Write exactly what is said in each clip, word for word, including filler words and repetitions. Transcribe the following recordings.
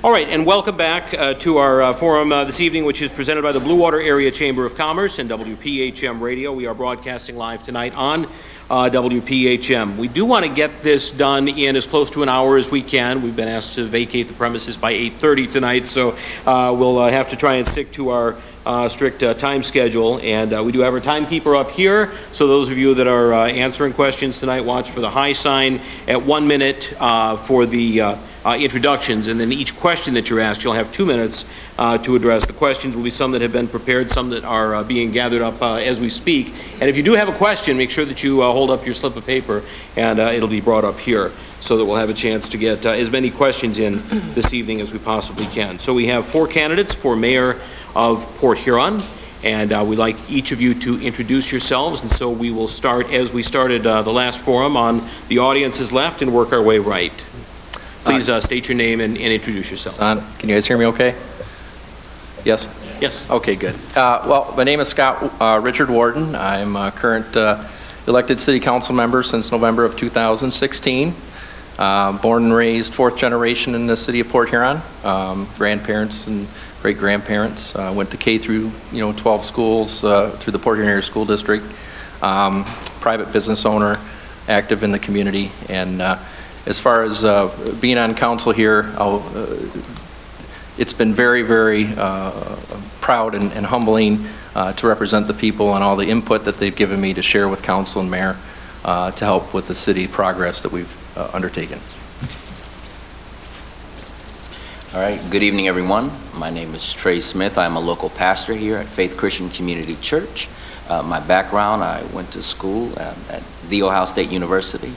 All right, and welcome back uh, to our uh, forum uh, this evening, which is presented by the Blue Water Area Chamber of Commerce and W P H M Radio. We are broadcasting live tonight on uh, W P H M. We do want to get this done in as close to an hour as we can. We've been asked to vacate the premises by eight thirty tonight, so uh, we'll uh, have to try and stick to our Uh, strict uh, time schedule, and uh, we do have our timekeeper up here, so those of you that are uh, answering questions tonight, watch for the high sign at one minute uh, for the uh, uh, introductions, and then each question that you're asked, you'll have two minutes uh, to address. The questions will be some that have been prepared, some that are uh, being gathered up uh, as we speak, and if you do have a question, make sure that you uh, hold up your slip of paper, and uh, it'll be brought up here, so that we'll have a chance to get uh, as many questions in this evening as we possibly can. So we have four candidates for mayor of Port Huron, and uh, we'd like each of you to introduce yourselves, and so we will start as we started uh, the last forum on the audience's left and work our way right. Please uh, state your name and, and introduce yourself. On. Can you guys hear me okay? Yes? Yes. Okay, good. Uh, well, my name is Scott uh, Richard Warden. I'm a current uh, elected city council member since November of two thousand sixteen. Uh, born and raised fourth generation in the city of Port Huron. Um, grandparents and great grandparents. Uh, went to K through, you know, twelve schools uh, through the Port Huron Area School District. Um, private business owner, active in the community. And uh, as far as uh, being on council here, I'll, uh, it's been very, very uh, proud and, and humbling uh, to represent the people and all the input that they've given me to share with council and mayor uh, to help with the city progress that we've uh, undertaken. All right, good evening, everyone. My name is Trey Smith. I'm a local pastor here at Faith Christian Community Church. Uh, my background, I went to school um, at The Ohio State University.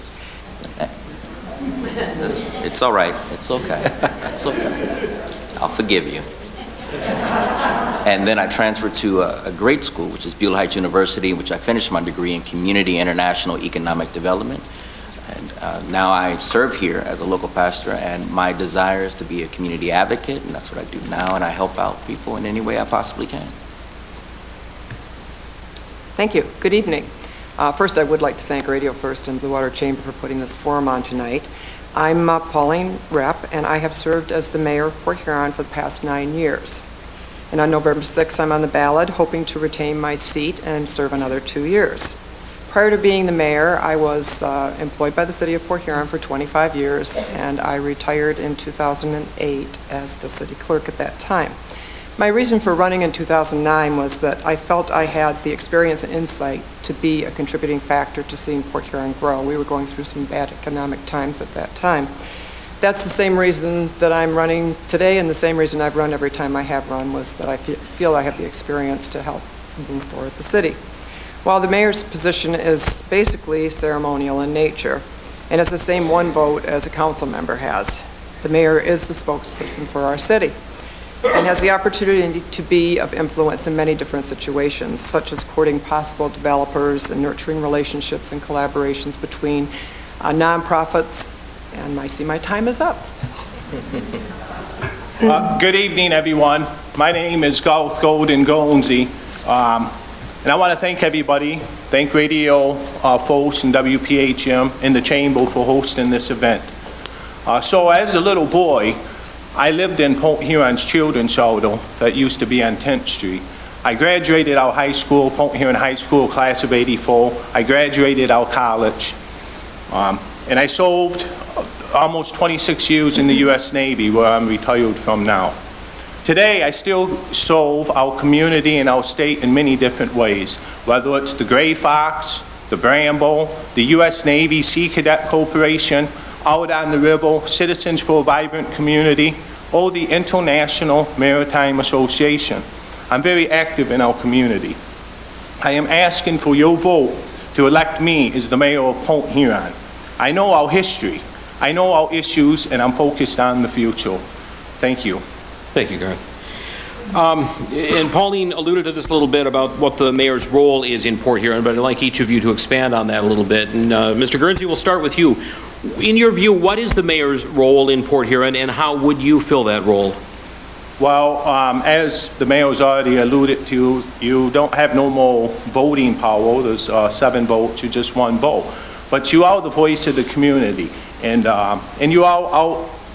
It's, it's all right. It's okay. It's okay. I'll forgive you. And then I transferred to a, a great school, which is Beulah Heights University, which I finished my degree in Community International Economic Development. And uh, now I serve here as a local pastor, and my desire is to be a community advocate, and that's what I do now, and I help out people in any way I possibly can. Thank you. Good evening. Uh, first, I would like to thank Radio First and Blue Water Chamber for putting this forum on tonight. I'm uh, Pauline Rapp, and I have served as the mayor of Port Huron for the past nine years. And on November sixth, I'm on the ballot, hoping to retain my seat and serve another two years. Prior to being the mayor, I was uh, employed by the city of Port Huron for twenty-five years, and I retired in two thousand eight as the city clerk at that time. My reason for running in two thousand nine was that I felt I had the experience and insight to be a contributing factor to seeing Port Huron grow. We were going through some bad economic times at that time. That's the same reason that I'm running today, and the same reason I've run every time I have run was that I feel I have the experience to help move forward the city. While the mayor's position is basically ceremonial in nature and has the same one vote as a council member has, the mayor is the spokesperson for our city and has the opportunity to be of influence in many different situations, such as courting possible developers and nurturing relationships and collaborations between uh, nonprofits. And I see my time is up. uh, good evening, everyone. My name is Garth Golden Gonzi. Um, And I want to thank everybody, thank Radio uh, First and W P H M and the Chamber for hosting this event. Uh, so as a little boy, I lived in Port Huron's children's shelter that used to be on tenth street. I graduated our high school, Port Huron High School, class of eighty-four. I graduated our college. Um, and I served almost twenty-six years in the U S Navy, where I'm retired from now. Today, I still serve our community and our state in many different ways, whether it's the Gray Fox, the Bramble, the U S Navy Sea Cadet Corporation, Out on the River, Citizens for a Vibrant Community, or the International Maritime Association. I'm very active in our community. I am asking for your vote to elect me as the mayor of Port Huron. I know our history, I know our issues, and I'm focused on the future. Thank you. Thank you, Garth. Um, and Pauline alluded to this a little bit about what the mayor's role is in Port Huron, but I'd like each of you to expand on that a little bit. And uh, Mister Guernsey, we'll start with you. In your view, what is the mayor's role in Port Huron, and how would you fill that role? Well, um, as the mayor's already alluded to, you don't have no more voting power. There's uh, seven votes, you just one vote. But you are the voice of the community, and um, and you are out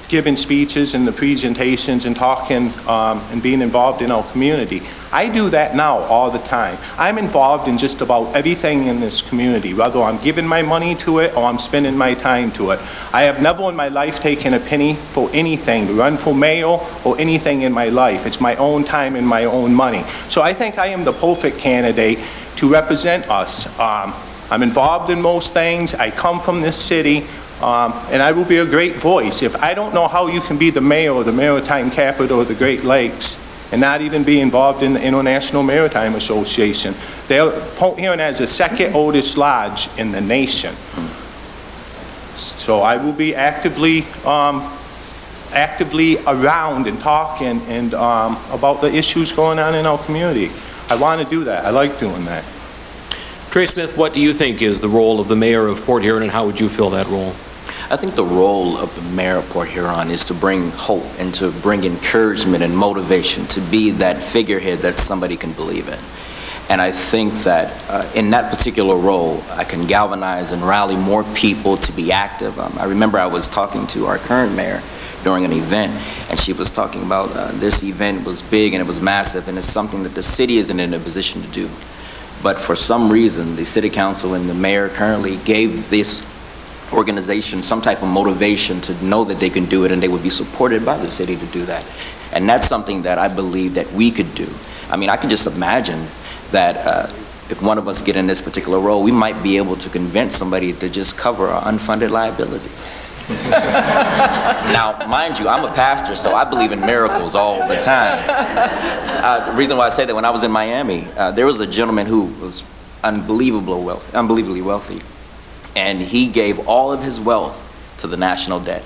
giving speeches and the presentations and talking um, and being involved in our community. I do that now all the time. I'm involved in just about everything in this community, whether I'm giving my money to it or I'm spending my time to it. I have never in my life taken a penny for anything, to run for mayor or anything in my life. It's my own time and my own money. So I think I am the perfect candidate to represent us. Um, I'm involved in most things. I come from this city. Um, and I will be a great voice. If I don't know how you can be the mayor of the maritime capital of the Great Lakes and not even be involved in the International Maritime Association, they're Port Huron has the second oldest lodge in the nation. So I will be actively, um, actively around and talking and um, about the issues going on in our community. I want to do that. I like doing that. Trey Smith, what do you think is the role of the mayor of Port Huron, and how would you fill that role? I think the role of the mayor of Port Huron is to bring hope and to bring encouragement and motivation, to be that figurehead that somebody can believe in. And I think that uh, in that particular role, I can galvanize and rally more people to be active. Um, I remember I was talking to our current mayor during an event, and she was talking about uh, this event was big and it was massive, and it's something that the city isn't in a position to do. But for some reason, the city council and the mayor currently gave this organization some type of motivation to know that they can do it, and they would be supported by the city to do that. And that's something that I believe that we could do. I mean, I can just imagine that uh, if one of us get in this particular role, we might be able to convince somebody to just cover our unfunded liabilities. Now, mind you, I'm a pastor, so I believe in miracles all the time. Uh, the reason why I say that, when I was in Miami, uh, there was a gentleman who was unbelievably wealthy, unbelievably wealthy, and he gave all of his wealth to the national debt.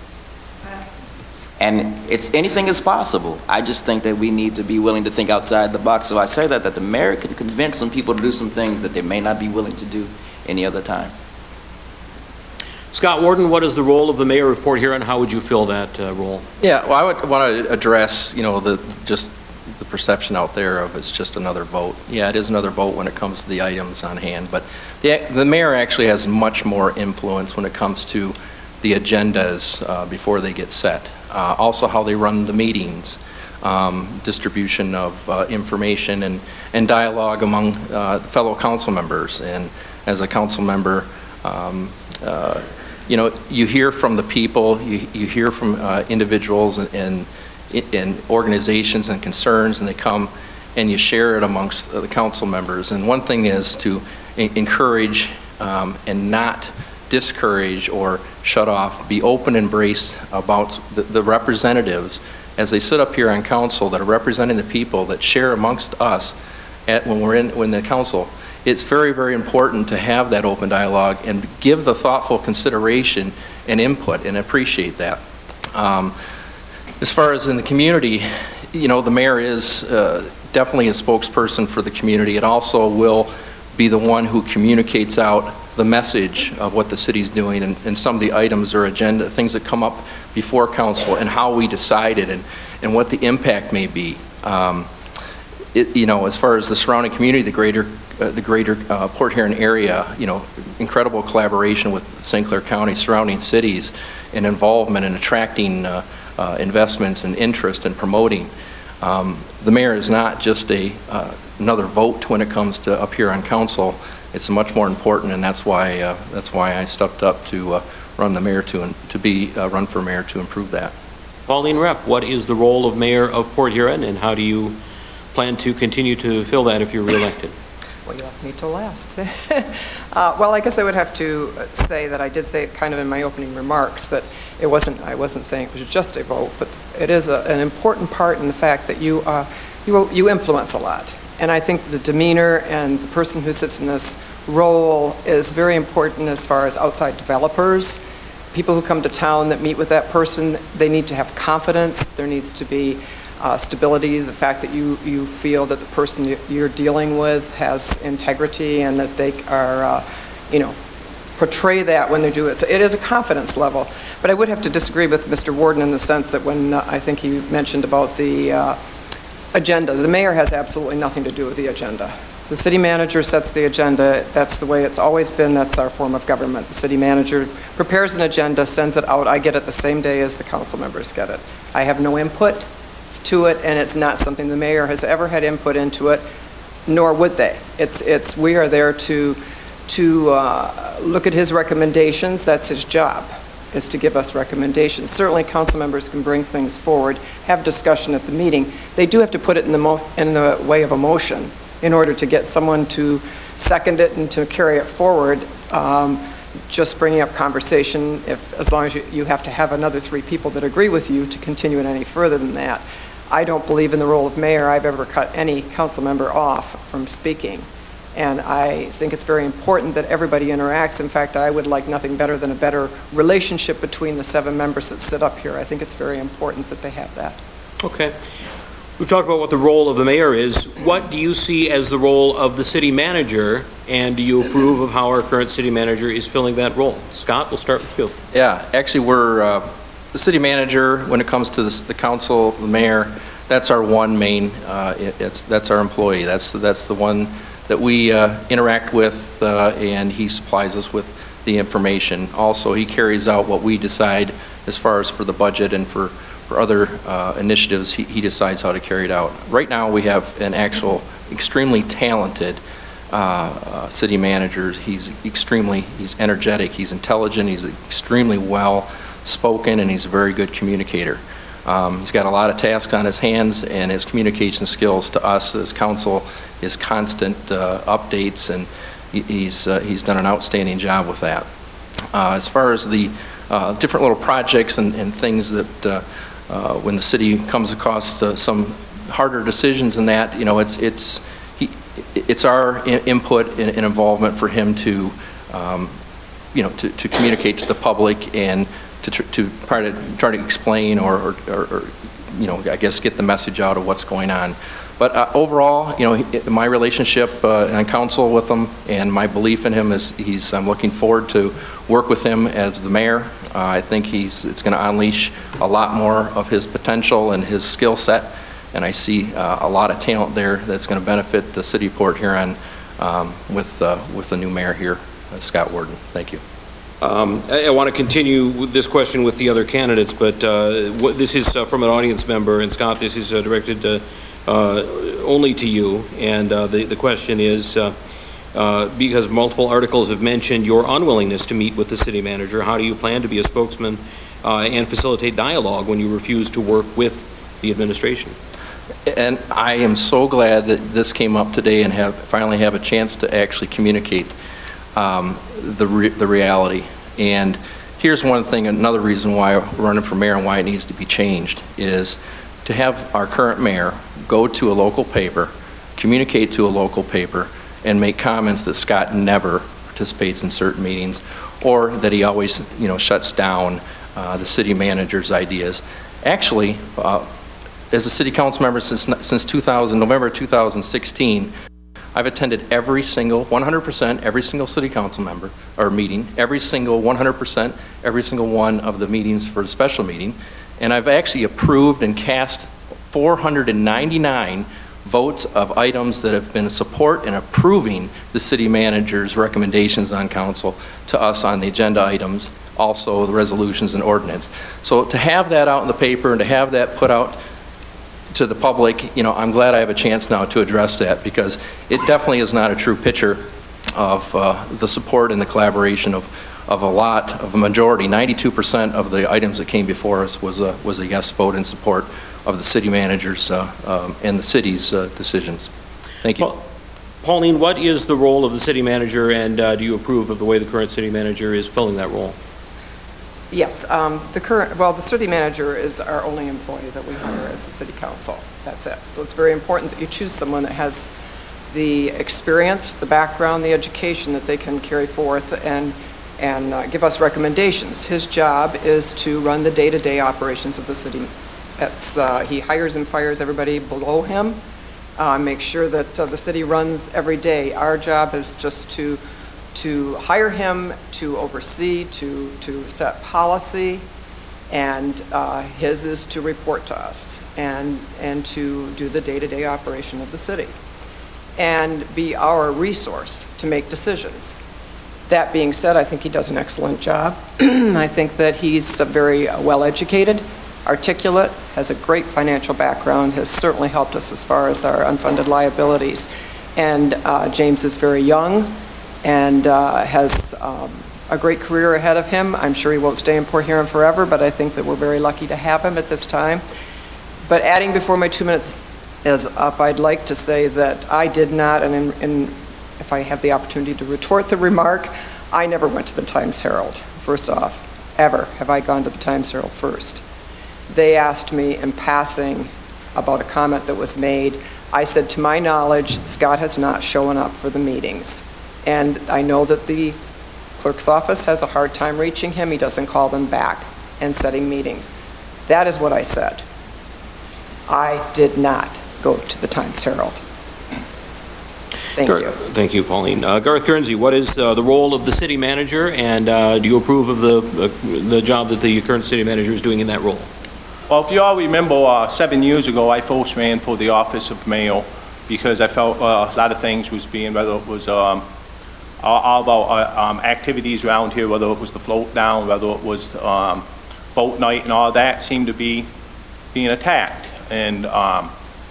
And it's anything is possible. I just think that we need to be willing to think outside the box. So I say that that the mayor can convince some people to do some things that they may not be willing to do any other time. Scott Warden, what is the role of the mayor of Port Huron? How would you fill that uh, role? Yeah, well, I would want to address, you know, the just the perception out there of it's just another vote. Yeah, it is another vote when it comes to the items on hand, but the, the mayor actually has much more influence when it comes to the agendas uh, before they get set. Uh, also how they run the meetings, um, distribution of uh, information and, and dialogue among uh, fellow council members. And as a council member, um, uh, you know, you hear from the people, you, you hear from uh, individuals and, and in organizations and concerns, and they come and you share it amongst the council members. And one thing is to encourage um, and not discourage or shut off, be open and embrace about the, the representatives as they sit up here on council that are representing the people that share amongst us at, when we're in when the council. It's very, very important to have that open dialogue and give the thoughtful consideration and input, and appreciate that. Um, As far as in the community, you know, the mayor is uh, definitely a spokesperson for the community. It also will be the one who communicates out the message of what the city's doing and, and some of the items or agenda, things that come up before council and how we decide it and, and what the impact may be. Um, it, you know, as far as the surrounding community, the greater, uh, the greater uh, Port Huron area, you know, incredible collaboration with Saint Clair County, surrounding cities, and involvement in attracting uh, Uh, investments and interest in promoting. Um, the mayor is not just a uh, another vote when it comes to up here on council. It's much more important, and that's why uh, that's why I stepped up to uh, run the mayor to and to be uh, run for mayor to improve that. Pauline Repp, what is the role of mayor of Port Huron, and how do you plan to continue to fill that if you're reelected? Well, you left me till last. uh, well, I guess I would have to say that I did say it kind of in my opening remarks that it wasn't. I wasn't saying it was just a vote, but it is a, an important part in the fact that you uh, you you influence a lot. And I think the demeanor and the person who sits in this role is very important as far as outside developers, people who come to town that meet with that person. They need to have confidence. There needs to be Uh, stability, the fact that you, you feel that the person you're dealing with has integrity and that they are, uh, you know, portray that when they do it. So it is a confidence level. But I would have to disagree with Mister Warden in the sense that when uh, I think he mentioned about the uh, agenda, the mayor has absolutely nothing to do with the agenda. The city manager sets the agenda. That's the way it's always been. That's our form of government. The city manager prepares an agenda, sends it out. I get it the same day as the council members get it. I have no input to it, and it's not something the mayor has ever had input into it, nor would they. It's, it's, we are there to, to uh, look at his recommendations. That's his job, is to give us recommendations. Certainly, council members can bring things forward, have discussion at the meeting. They do have to put it in the, mo in the way of a motion in order to get someone to second it and to carry it forward. Um, just bringing up conversation, if, as long as you, you have to have another three people that agree with you to continue it any further than that. I don't believe in the role of mayor. I've ever cut any council member off from speaking. And I think it's very important that everybody interacts. In fact, I would like nothing better than a better relationship between the seven members that sit up here. I think it's very important that they have that. Okay. We've talked about what the role of the mayor is. What do you see as the role of the city manager, and do you approve of how our current city manager is filling that role? Scott, we'll start with you. Yeah, actually, we're, uh, the city manager, when it comes to the, the council, the mayor, that's our one main, uh, it, it's, that's our employee. That's, that's the one that we uh, interact with, uh, and he supplies us with the information. Also, he carries out what we decide as far as for the budget and for, for other uh, initiatives. He, he decides how to carry it out. Right now, we have an actual extremely talented uh, uh, city manager. He's extremely, he's energetic, he's intelligent, he's extremely well spoken, and he's a very good communicator. Um, he's got a lot of tasks on his hands, and his communication skills to us as council is constant uh, updates, and he, he's, uh, he's done an outstanding job with that. Uh, as far as the uh, different little projects and, and things that uh, uh, when the city comes across uh, some harder decisions in that, you know, it's, it's, he, it's our in input and, and involvement for him to, um, you know, to, to communicate to the public and to, tr to try to try to explain or, or, or, or, you know, I guess get the message out of what's going on. But uh, overall, you know, he, my relationship uh, on council with him and my belief in him is he's. I'm looking forward to work with him as the mayor. Uh, I think he's. It's going to unleash a lot more of his potential and his skill set, and I see uh, a lot of talent there that's going to benefit the city of Port Huron um, with uh, with the new mayor here, uh, Scott Worden. Thank you. Um, I, I want to continue with this question with the other candidates, but uh, what, this is uh, from an audience member, and Scott, this is uh, directed uh, uh, only to you, and uh, the, the question is, uh, uh, because multiple articles have mentioned your unwillingness to meet with the city manager, how do you plan to be a spokesman uh, and facilitate dialogue when you refuse to work with the administration? And I am so glad that this came up today and have finally have a chance to actually communicate um, the, re the reality. And here's one thing, another reason why we're running for mayor and why it needs to be changed is to have our current mayor go to a local paper, communicate to a local paper, and make comments that Scott never participates in certain meetings, or that he always, you know, shuts down uh, the city manager's ideas. Actually, uh, as a city council member since since two thousand, November two thousand sixteen, I've attended every single, one hundred percent, every single city council member, or meeting, every single one hundred percent, every single one of the meetings for the special meeting, and I've actually approved and cast four hundred ninety-nine votes of items that have been support and approving the city manager's recommendations on council to us on the agenda items, also the resolutions and ordinance. So to have that out in the paper and to have that put out to the public, you know, I'm glad I have a chance now to address that, because it definitely is not a true picture of uh, the support and the collaboration of, of a lot, of a majority. ninety-two percent of the items that came before us was a, was a yes vote in support of the city managers uh, um, and the city's uh, decisions. Thank you. Well, Pauline, what is the role of the city manager, and uh, do you approve of the way the current city manager is filling that role? Yes, um, the current, well, the city manager is our only employee that we hire as the city council. That's it. So it's very important that you choose someone that has the experience, the background, the education that they can carry forth and and uh, give us recommendations. His job is to run the day-to-day operations of the city. That's, uh, he hires and fires everybody below him, uh, make sure that uh, the city runs every day. Our job is just to to hire him, to oversee, to, to set policy, and uh, his is to report to us and, and to do the day-to-day operation of the city. and be our resource to make decisions. That being said, I think he does an excellent job. I think that he's a very well-educated, articulate, has a great financial background, has certainly helped us as far as our unfunded liabilities. And uh, James is very young and uh, has um, a great career ahead of him. I'm sure he won't stay in Port Huron forever, but I think that we're very lucky to have him at this time. But adding before my two minutes is up, I'd like to say that I did not, and in, in, if I have the opportunity to retort the remark, I never went to the Times Herald, first off. Ever have I gone to the Times Herald first. They asked me in passing about a comment that was made. I said, to my knowledge, Scott has not shown up for the meetings. And I know that the clerk's office has a hard time reaching him. He doesn't call them back and setting meetings. That is what I said. I did not go to the Times Herald. Thank Gar- you. Thank you, Pauline. Uh, Garth Guernsey, what is uh, the role of the city manager, and uh, do you approve of the, uh, the job that the current city manager is doing in that role? Well, if you all remember, uh, seven years ago, I first ran for the office of mayor because I felt uh, a lot of things was being, whether it was um, all about uh, um, activities around here, whether it was the float down, whether it was um, boat night and all that seemed to be being attacked. And um,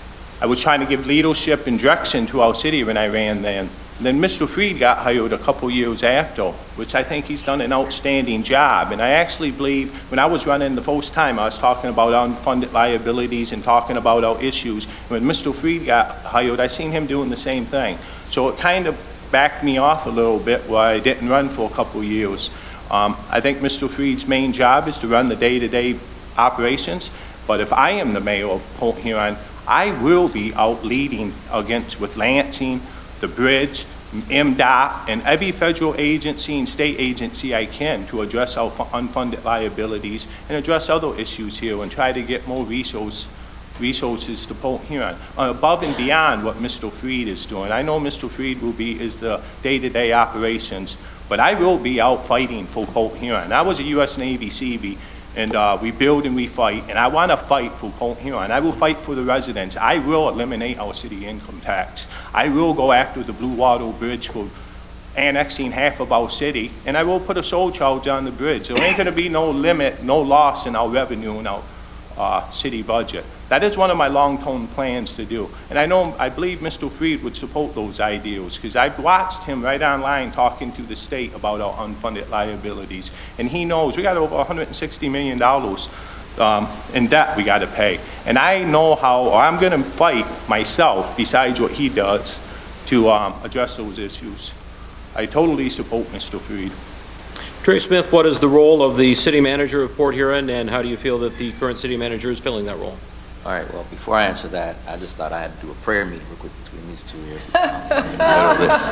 I was trying to give leadership and direction to our city when I ran then. And then Mister Freed got hired a couple years after, which I think he's done an outstanding job. And I actually believe when I was running the first time, I was talking about unfunded liabilities and talking about our issues. When Mister Freed got hired, I seen him doing the same thing. So it kind of backed me off a little bit where I didn't run for a couple years. Um, I think Mister Freed's main job is to run the day-to-day operations. But if I am the mayor of Port Huron, I will be out leading against with Lansing, the bridge, M D O T, and every federal agency and state agency I can to address our unfunded liabilities and address other issues here and try to get more resource, resources to Port Huron, above and beyond what Mister Freed is doing. I know Mister Freed will be is the day-to-day operations, but I will be out fighting for Port Huron. I was a U S Navy Seabee, and uh, we build and we fight, and I want to fight for Port Huron. I will fight for the residents. I will eliminate our city income tax. I will go after the Blue Water Bridge for annexing half of our city, and I will put a surcharge on the bridge. There ain't going to be no limit, no loss in our revenue in our uh, city budget. That is one of my long-term plans to do. And I know, I believe Mister Freed would support those ideals because I've watched him right online talking to the state about our unfunded liabilities. And he knows we got over one hundred sixty million dollars um, in debt we got to pay. And I know how, or I'm going to fight myself, besides what he does, to um, address those issues. I totally support Mister Freed. Trey Smith, what is the role of the city manager of Port Huron, and how do you feel that the current city manager is filling that role? All right, well, before I answer that, I just thought I had to do a prayer meeting real quick between these two here. Um, in the middle of this.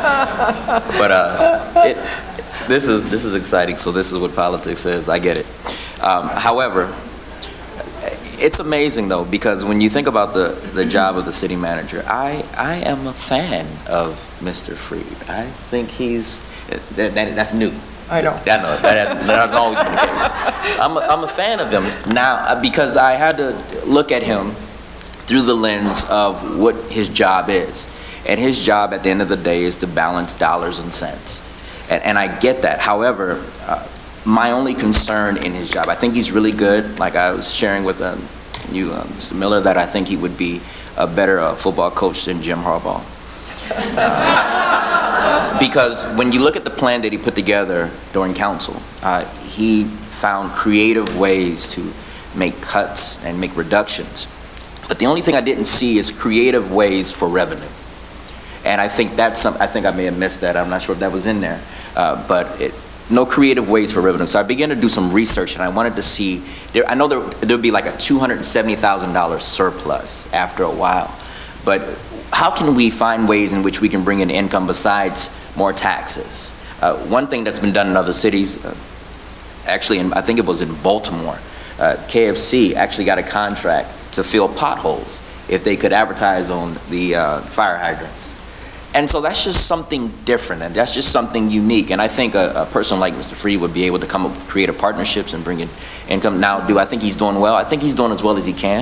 But uh, it, this is this is exciting, so this is what politics is. I get it. Um, however, it's amazing, though, because when you think about the, the job of the city manager, I, I am a fan of Mister Freed. I think he's, that, that that's new. I know. I know. That has, that has always been the case. I'm a, I'm a fan of him now because I had to look at him through the lens of what his job is. And his job at the end of the day is to balance dollars and cents. And, and I get that. However, uh, my only concern in his job, I think he's really good. Like I was sharing with um, you, uh, Mister Miller, that I think he would be a better uh, football coach than Jim Harbaugh. Uh, because when you look at the plan that he put together during council, uh, he found creative ways to make cuts and make reductions. But the only thing I didn't see is creative ways for revenue. And I think that's some, I think I may have missed that. I'm not sure if that was in there. Uh, but it, no creative ways for revenue. So I began to do some research, and I wanted to see, there, I know there would be like a two hundred seventy thousand dollars surplus after a while. But how can we find ways in which we can bring in income besides more taxes? Uh, one thing that's been done in other cities, uh, actually, in, I think it was in Baltimore, uh, K F C actually got a contract to fill potholes if they could advertise on the uh, fire hydrants. And so that's just something different, and that's just something unique. And I think a, a person like Mister Freed would be able to come up with creative partnerships and bring in income. Now, do I think he's doing well? I think he's doing as well as he can.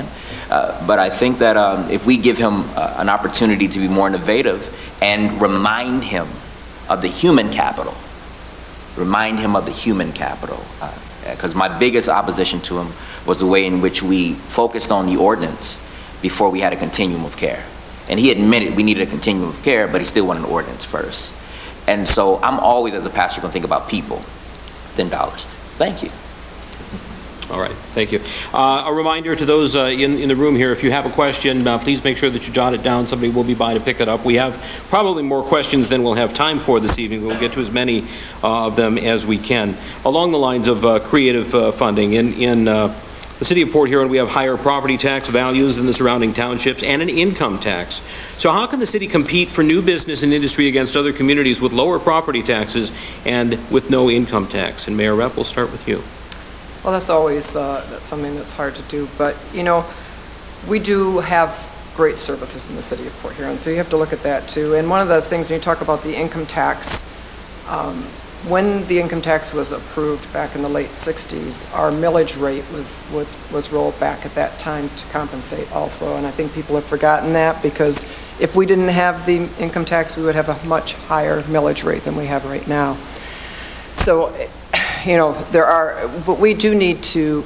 Uh, but I think that um, if we give him uh, an opportunity to be more innovative and remind him of the human capital, remind him of the human capital, because uh, my biggest opposition to him was the way in which we focused on the ordinance before we had a continuum of care. And he admitted we needed a continuum of care, but he still wanted an ordinance first. And so I'm always, as a pastor, going to think about people than dollars. Thank you. All right, thank you. Uh, a reminder to those uh, in, in the room here, if you have a question, uh, please make sure that you jot it down. Somebody will be by to pick it up. We have probably more questions than we'll have time for this evening. We'll get to as many uh, of them as we can. Along the lines of uh, creative uh, funding, in, in uh, the city of Port Huron, we have higher property tax values than the surrounding townships and an income tax. So how can the city compete for new business and industry against other communities with lower property taxes and with no income tax? And Mayor Repp, we'll start with you. Well, that's always uh, that's something that's hard to do, but, you know, we do have great services in the city of Port Huron, so you have to look at that, too. And one of the things, when you talk about the income tax, um, when the income tax was approved back in the late sixties, our millage rate was, was, was rolled back at that time to compensate also, and I think people have forgotten that, because if we didn't have the income tax, we would have a much higher millage rate than we have right now. So, you know, there are, but we do need to,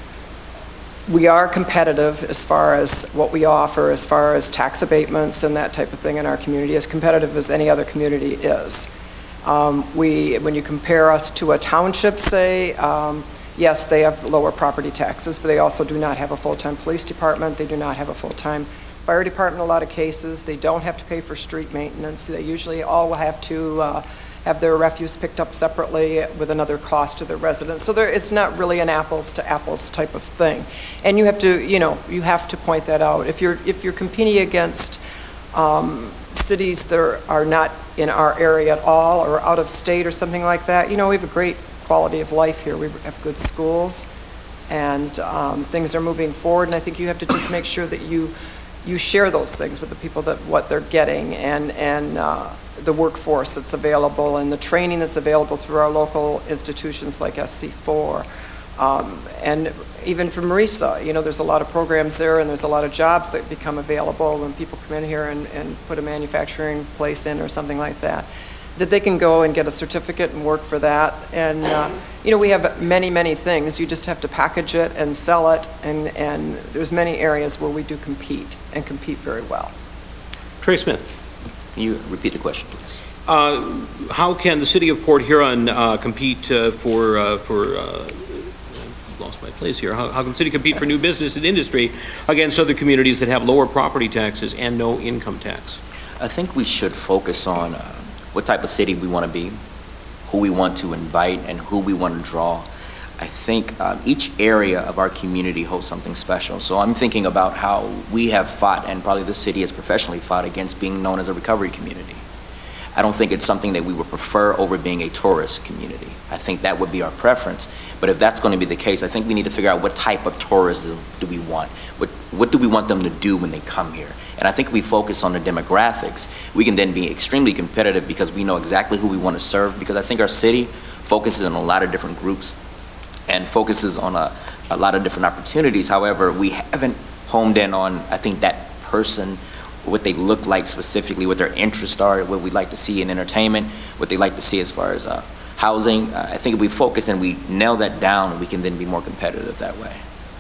we are competitive as far as what we offer, as far as tax abatements and that type of thing in our community, as competitive as any other community is. Um, we, when you compare us to a township, say, um, yes, they have lower property taxes, but they also do not have a full-time police department. They do not have a full-time fire department in a lot of cases. They don't have to pay for street maintenance. They usually all have to uh, have their refuse picked up separately with another cost to their residents. So there, it's not really an apples to apples type of thing. And you have to, you know, you have to point that out. If you're, if you're competing against um, cities that are not in our area at all or out of state or something like that, you know, we have a great quality of life here. We have good schools and um, things are moving forward. And I think you have to just make sure that you, you share those things with the people, that what they're getting, and, and uh, the workforce that's available and the training that's available through our local institutions like S C four. Um, and even for Marisa, you know, there's a lot of programs there and there's a lot of jobs that become available when people come in here and, and put a manufacturing place in or something like that, that they can go and get a certificate and work for that. And, uh, you know, we have many, many things. You just have to package it and sell it, and, and there's many areas where we do compete and compete very well. Trey Smith. Can you repeat the question, please? Uh, how can the city of Port Huron uh, compete uh, for, uh, for uh, I've lost my place here. How, how can the city compete for new business and industry against other communities that have lower property taxes and no income tax? I think we should focus on uh, what type of city we want to be, who we want to invite, and who we want to draw. I think um, each area of our community holds something special. So I'm thinking about how we have fought, and probably the city has professionally fought, against being known as a recovery community. I don't think it's something that we would prefer over being a tourist community. I think that would be our preference. But if that's going to be the case, I think we need to figure out what type of tourism do we want. What, what do we want them to do when they come here? And I think if we focus on the demographics, we can then be extremely competitive because we know exactly who we want to serve, because I think our city focuses on a lot of different groups and focuses on a, a lot of different opportunities. However, we haven't homed in on, I think, that person, what they look like specifically, what their interests are, what we'd like to see in entertainment, what they like to see as far as uh, housing. Uh, I think if we focus and we nail that down, we can then be more competitive that way.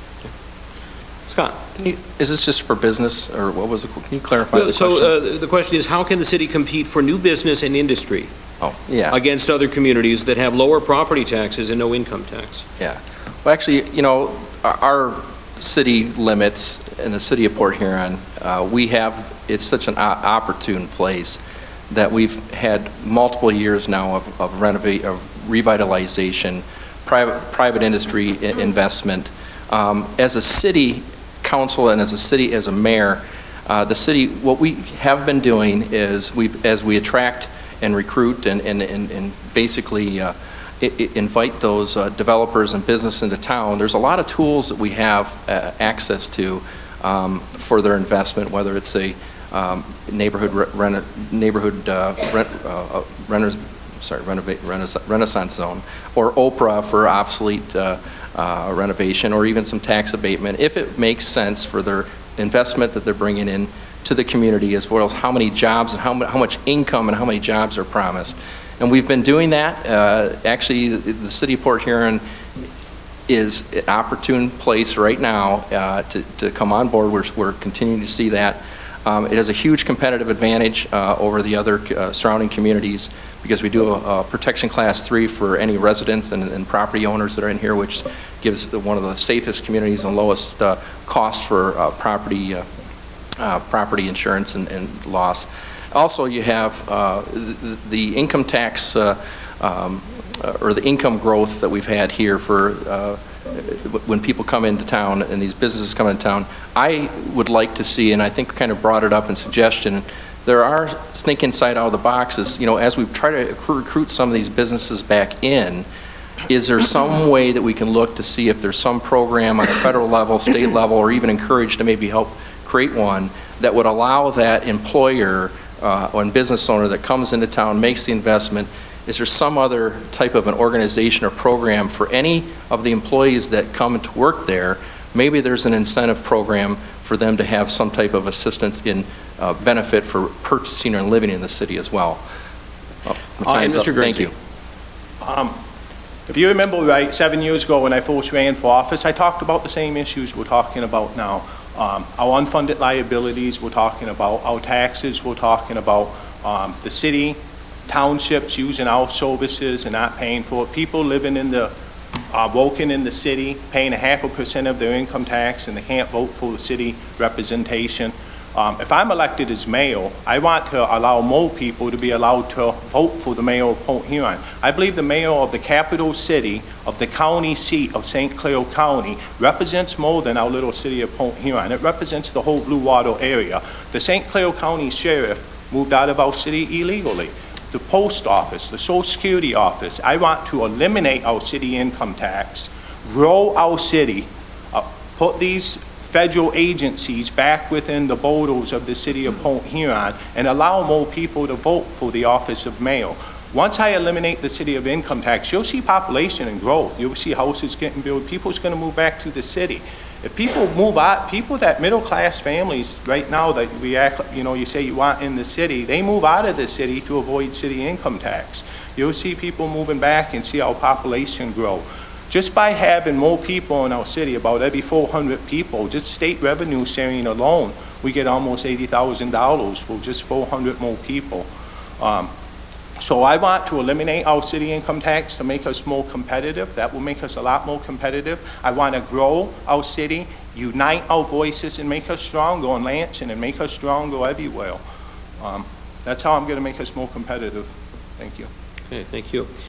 Scott. Can you, is this just for business, or what was it? Can you clarify the so, question? So uh, the question is, how can the city compete for new business and industry oh, yeah. against other communities that have lower property taxes and no income tax? Yeah. Well, actually, you know, our, our city limits in the city of Port Huron, uh, we have, it's such an opportune place that we've had multiple years now of, of renovate, of revitalization, private, private industry I- investment. Um, as a city council and as a city, as a mayor, uh, the city, what we have been doing is we've, as we attract and recruit and, and, and, and basically uh, I- I invite those uh, developers and business into town, there's a lot of tools that we have uh, access to um, for their investment, whether it's a um, neighborhood re- reno- neighborhood uh, rent, uh, reno- sorry, renovate, renaissance, renaissance zone, or Oprah for obsolete uh, uh, renovation or even some tax abatement, if it makes sense for their investment that they're bringing in to the community, as well as how many jobs and how, mu how much income and how many jobs are promised. And we've been doing that. Uh, actually, the, the city of Port Huron is an opportune place right now uh, to, to come on board. We're, we're continuing to see that. Um, it has a huge competitive advantage uh, over the other uh, surrounding communities because we do a, a protection class three for any residents and, and property owners that are in here, which gives the, one of the safest communities and lowest uh, cost for uh, property uh, uh, property insurance and, and loss. Also, you have uh, the, the income tax uh, um, or the income growth that we've had here for uh, when people come into town and these businesses come into town. I would like to see, and I think kind of brought it up in suggestion, there are think inside out of the boxes, you know, as we try to recruit some of these businesses back in, is there some way that we can look to see if there's some program on a federal level, state level, or even encourage to maybe help create one that would allow that employer uh, or business owner that comes into town, makes the investment, is there some other type of an organization or program for any of the employees that come to work there? Maybe there's an incentive program for them to have some type of assistance in uh, benefit for purchasing and living in the city as well. Oh, Uh, and Mister Thank you. Um, If you remember right, seven years ago when I first ran for office, I talked about the same issues we're talking about now. Um, our unfunded liabilities we're talking about, our taxes we're talking about, um, the city, townships using our services and not paying for it, people living in the, uh, working in the city, paying a half a percent of their income tax and they can't vote for the city representation. Um, if I'm elected as mayor, I want to allow more people to be allowed to vote for the mayor of Port Huron. I believe the mayor of the capital city, of the county seat of Saint Clair County, represents more than our little city of Port Huron. It represents the whole Blue Water area. The Saint Clair County sheriff moved out of our city illegally. The post office, the social security office, I want to eliminate our city income tax, grow our city, uh, put these federal agencies back within the borders of the city of Port Huron and allow more people to vote for the office of mayor. Once I eliminate the city of income tax, you'll see population and growth. You'll see houses getting built. People's going to move back to the city. If people move out, people that middle-class families right now that we act, you know, you say you want in the city, they move out of the city to avoid city income tax. You'll see people moving back and see our population grow. Just by having more people in our city, about every four hundred people, just state revenue sharing alone, we get almost eighty thousand dollars for just four hundred more people. Um, so I want to eliminate our city income tax to make us more competitive. That will make us a lot more competitive. I want to grow our city, unite our voices, and make us stronger on Lansing and make us stronger everywhere. Um, that's how I'm going to make us more competitive. Thank you. Okay, thank you.